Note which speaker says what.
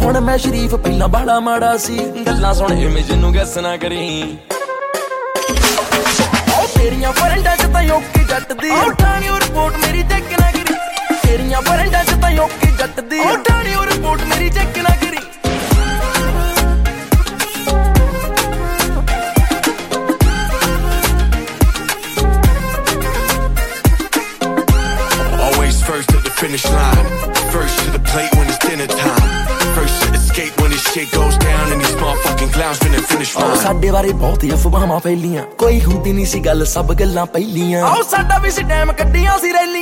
Speaker 1: ਹੁਣ ਮੈਂ ਸ਼ਰੀਫ ਪਹਿਲਾਂ ਬਾੜਾ ਮਾੜਾ ਸੀ ਗੱਲਾਂ ਸੁਣ ਇਮੇਜ ਨੂੰ ਗੈਸ ਨਾ ਕਰੀ ਤੇਰੀਆਂ ਫਰੈਂਡਾਂ ਚ ਤਾਂ ਓਕੇ ਜੱਟ ਦੀ ਉਠਾਣੀ ਉਹ ਰਿਪੋਰਟ ਮੇਰੀ ਚੈੱਕ ਨਾ ਕਰੀ ਤੇਰੀਆਂ ਫਰੈਂਡਾਂ ਚ ਤਾਂ ਓਕੇ ਜੱਟ ਦੀ ਉਠਾਣੀ ਉਹ ਰਿਪੋਰਟ ਮੇਰੀ ਚੈੱਕ ਨਾ ਕਰੀ
Speaker 2: First to the finish line, first to the plate when it's dinner time, first to escape when this shit goes down and these motherfucking clowns finna finish mine.
Speaker 1: ਸਾਡੇ ਬਾਰੇ ਬਹੁਤ ਅਫਵਾਹਾਂ ਫੈਲੀਆਂ ਕੋਈ ਹੁੰਦੀ ਨਹੀਂ ਸੀ ਗੱਲ ਸਭ ਗੱਲਾਂ ਪਹਿਲੀਆਂ ਆਓ ਸਾਡਾ ਵੀ ਸੀ ਟਾਈਮ ਕੱਢੀਆਂ ਸੀ ਰੈਲੀ